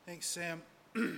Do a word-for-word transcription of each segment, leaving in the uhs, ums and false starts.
Thanks, Sam. The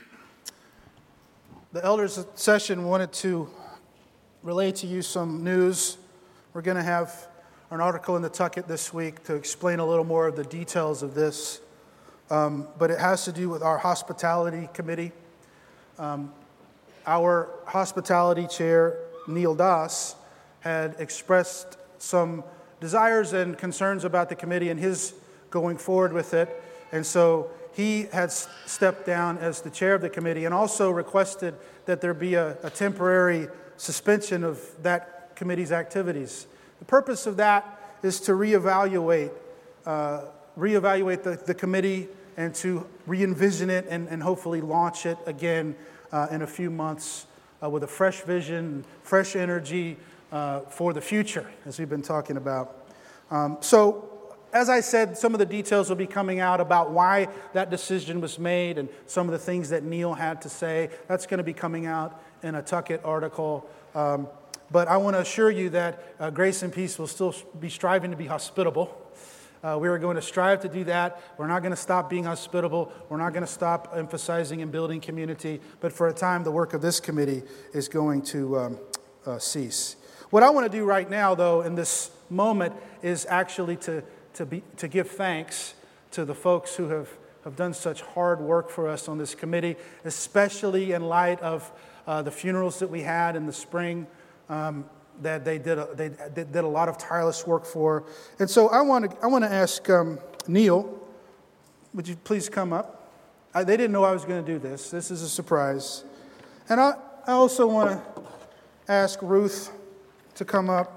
elders session wanted to relay to you some news. We're going to have an article in the Tucket this week to explain a little more of the details of this. Um, but it has to do with our hospitality committee. Um, our hospitality chair, Neil Das, had expressed some desires and concerns about the committee and his going forward with it. And so he had stepped down as the chair of the committee and also requested that there be a, a temporary suspension of that committee's activities. The purpose of that is to reevaluate, uh, reevaluate the, the committee and to re-envision it and, and hopefully launch it again uh, in a few months uh, with a fresh vision, fresh energy uh, for the future, as we've been talking about. Um, so, as I said, some of the details will be coming out about why that decision was made and some of the things that Neil had to say. That's going to be coming out in a Tucket article. Um, but I want to assure you that uh, Grace and Peace will still be striving to be hospitable. Uh, we are going to strive to do that. We're not going to stop being hospitable. We're not going to stop emphasizing and building community. But for a time, the work of this committee is going to um, uh, cease. What I want to do right now, though, in this moment, is actually to To, be, to give thanks to the folks who have, have done such hard work for us on this committee, especially in light of uh, the funerals that we had in the spring um, that they did, a, they did a lot of tireless work for. And so I want to I want to ask um, Neil, would you please come up? I, they didn't know I was going to do this. This is a surprise. And I, I also want to ask Ruth to come up.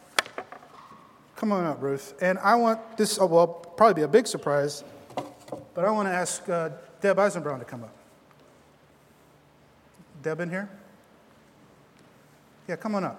Come on up, Ruth. And I want this, oh, well, probably be a big surprise, but I want to ask uh, Deb Eisenbrown to come up. Deb in here? Yeah, come on up.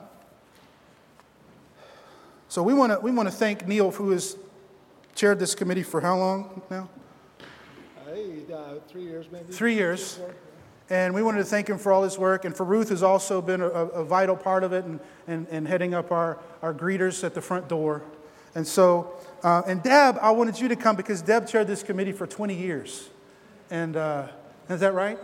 So we want to we want to thank Neil, who has chaired this committee for how long now? Hey, uh, three years maybe. Three years. And we wanted to thank him for all his work. And for Ruth, who's also been a, a vital part of it and, and, and heading up our, our greeters at the front door. And so, uh, and Deb, I wanted you to come because Deb chaired this committee for twenty years. And uh, is that right?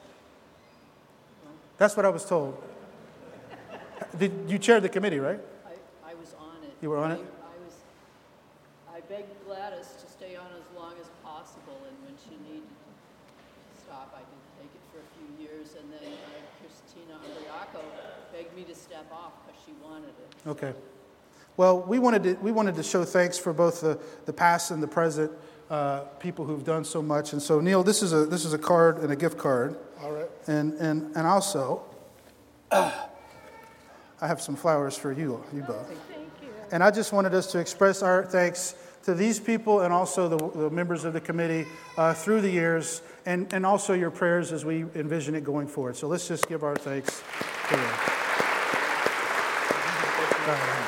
That's what I was told. Did you chair the committee, right? I, I was on it. You were on I, it? I was. I begged Gladys to stay on as long as possible, and when she needed to stop, I did take it for a few years, and then uh, Christina Andriaco begged me to step off because she wanted it. Okay. Well, we wanted to we wanted to show thanks for both the, the past and the present uh, people who've done so much. And so, Neil, this is a this is a card and a gift card. All right. And and and also, uh, I have some flowers for you, you both. Thank you. And I just wanted us to express our thanks to these people and also the, the members of the committee uh, through the years, and, and also your prayers as we envision it going forward. So let's just give our thanks to them.